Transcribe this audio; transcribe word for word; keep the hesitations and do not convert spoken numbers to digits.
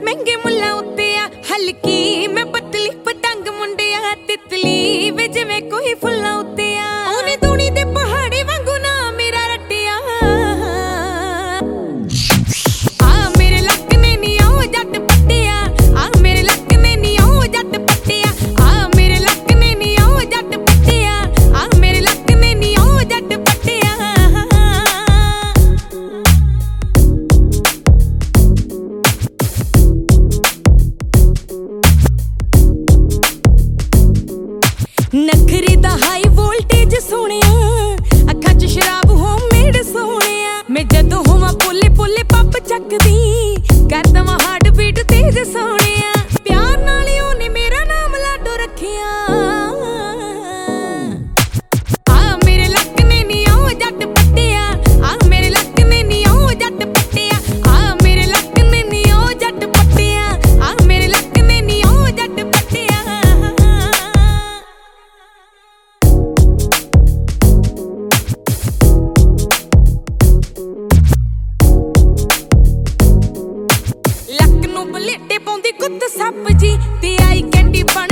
महंगे मुल्लां उत्ते आ हल्की मैं पतली पतंग मुंडिया तितली वे जिवें कोई फुल्लां उत्ते आ ओने दूनी दे पहाड़ी वांगू ना मेरा रट्टिया आ मेरे लक ने नी ओ जट पट्टिया आ मेरे लक ने नी ओ जट पट्टिया आ मेरे लक ने नी ओ जट पट्टिया आ मेरे लक ने नी ओ जट पट्टिया नखरी दा हाई वोल्टेज सोनिया अखां च शराब होममेड सोनिया मैं जदों होवां पोले पोले पप चकदी कर दवां हार्ट बीट तेज सोनिया प्यार नाल ही ओने मेरा नाम लाडो रखिया आ मेरे लक ने नी ओ जट पट्टिया आ मेरे लक ने नी ओ जट पट्टिया आ मेरे लक ने नी ओ जट पट्टिया आ मेरे लक ने नी ओ जट पट्टिया लक नूं बलेटे पाउंदी कुत्त सप जी ते आई कैंडी बन